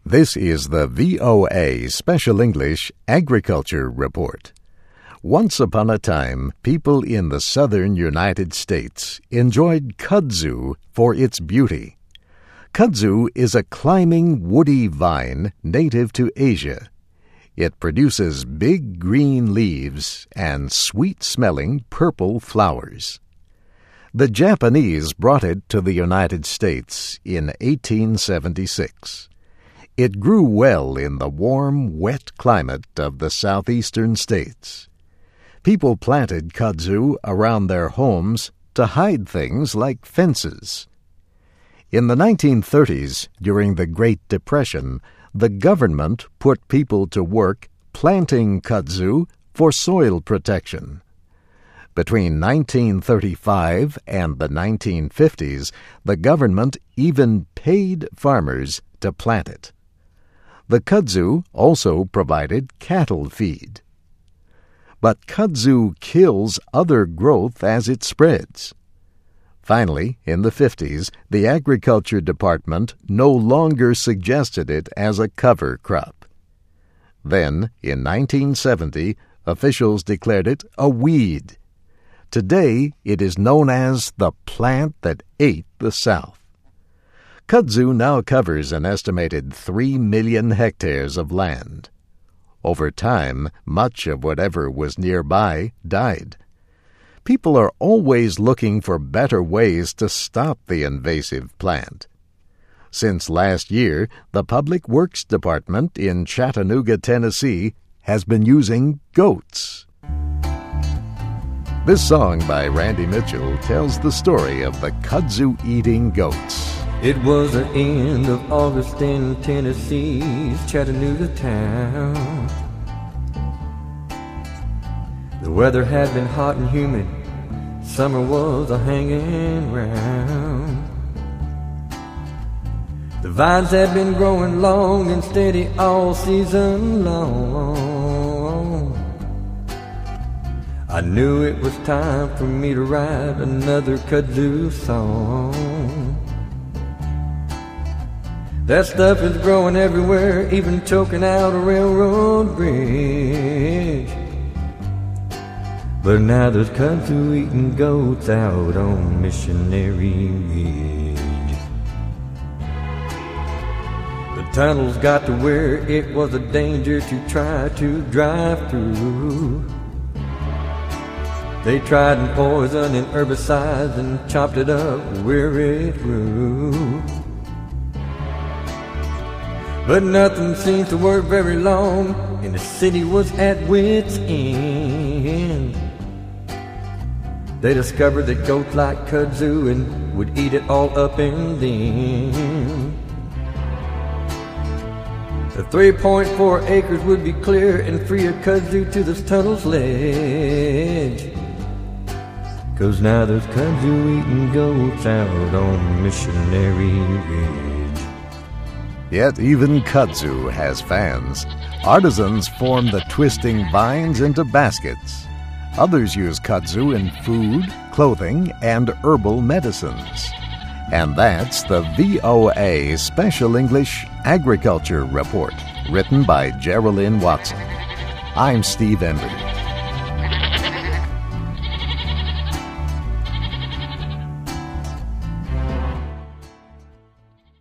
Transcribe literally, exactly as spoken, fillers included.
This is the V O A Special English Agriculture Report. Once upon a time, people in the southern United States enjoyed kudzu for its beauty. Kudzu is a climbing woody vine native to Asia. It produces big green leaves and sweet-smelling purple flowers. The Japanese brought it to the United States in eighteen seventy-six. It grew well in the warm, wet climate of the southeastern states. People planted kudzu around their homes to hide things like fences. In the nineteen thirties, during the Great Depression, the government put people to work planting kudzu for soil protection. Between nineteen thirty-five and the nineteen fifties, the government even paid farmers to plant it. The kudzu also provided cattle feed. But kudzu kills other growth as it spreads. Finally, in the fifties, the Agriculture Department no longer suggested it as a cover crop. Then, in nineteen seventy, officials declared it a weed. Today, it is known as the plant that ate the South. Kudzu now covers an estimated three million hectares of land. Over time, much of whatever was nearby died. People are always looking for better ways to stop the invasive plant. Since last year, the Public Works Department in Chattanooga, Tennessee, has been using goats. This song by Randy Mitchell tells the story of the kudzu-eating goats. It was the end of August in Tennessee's Chattanooga town. The weather had been hot and humid. Summer was a-hanging round. The vines had been growing long and steady all season long. I knew it was time for me to write another kudzu song. That stuff is growing everywhere, even choking out a railroad bridge. But now there's kudzu-eating goats out on Missionary Ridge. The tunnels got to where it was a danger to try to drive through. They tried and poison and herbicides and chopped it up where it grew. But nothing seemed to work very long, and the city was at wit's end. They discovered that goats liked kudzu and would eat it all up and then. The three point four acres would be clear and free of kudzu to this tunnel's ledge. 'Cause now there's kudzu-eating goats out on Missionary Ridge. Yet even kudzu has fans. Artisans form the twisting vines into baskets. Others use kudzu in food, clothing, and herbal medicines. And that's the V O A Special English Agriculture Report, written by Geraldine Watson. I'm Steve Embry.